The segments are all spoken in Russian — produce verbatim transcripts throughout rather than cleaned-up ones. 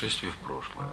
путешествие в прошлое.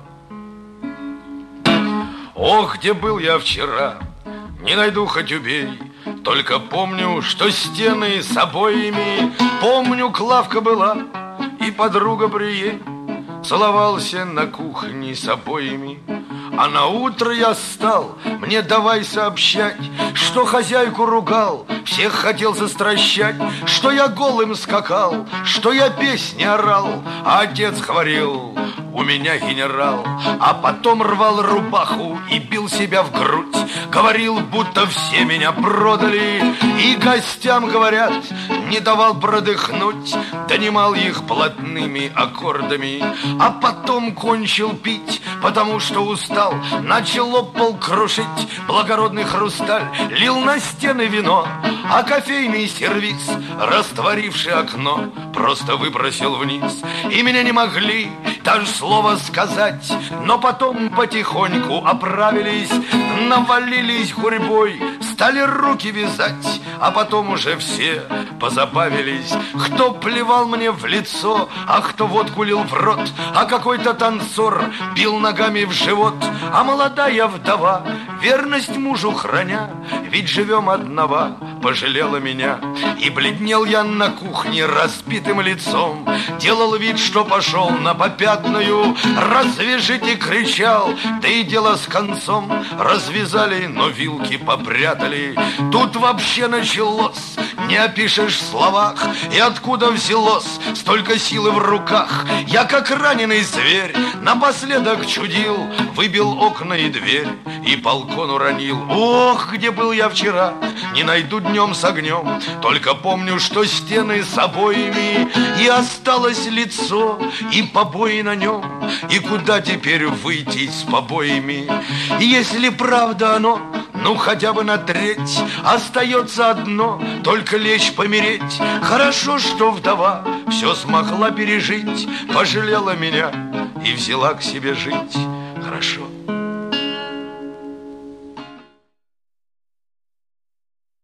Ох, где был я вчера, не найду, хоть убей. Только помню, что стены с обоями. Помню, Клавка была и подруга при ей. Целовался на кухне с обоями. А на утро я стал, мне давай сообщать, что хозяйку ругал, всех хотел застращать, что я голым скакал, что я песни орал, а отец говорил: у меня генерал. А потом рвал рубаху и бил себя в грудь, говорил, будто все меня продали, и гостям, говорят, не давал продыхнуть, донимал их блатными аккордами. А потом кончил пить, потому что устал, начал об пол крушить благородный хрусталь, лил на стены вино, а кофейный сервиз, растворивший окно, просто выбросил вниз. И меня не могли даже слова сказать, но потом потихоньку оправились, навалились гурьбой, стали руки вязать, а потом уже все позабавились. Кто плевал мне в лицо, а кто водку лил в рот, а какой-то танцор бил ногами в живот. А молодая вдова, верность мужу храня, ведь живем одного, пожалела меня. И бледнел я на кухне разбитым лицом, делал вид, что пошел на попятную. Развяжите, кричал, да и дело с концом. Развязали, но вилки попрятали. Тут вообще началось, не опишешь в словах. И откуда взялось столько силы в руках? Я, как раненый зверь, напоследок чудил, выбил окна и дверь и балкон уронил. Ох, где был я вчера, не найду днем с огнем. Только помню, что стены с обоями, и осталось лицо, и побои на нем. И куда теперь выйти с побоями? И если правда оно, ну хотя бы на треть, остается одно, только лечь помереть. Хорошо, что вдова все смогла пережить, пожалела меня и взяла к себе жить. Хорошо.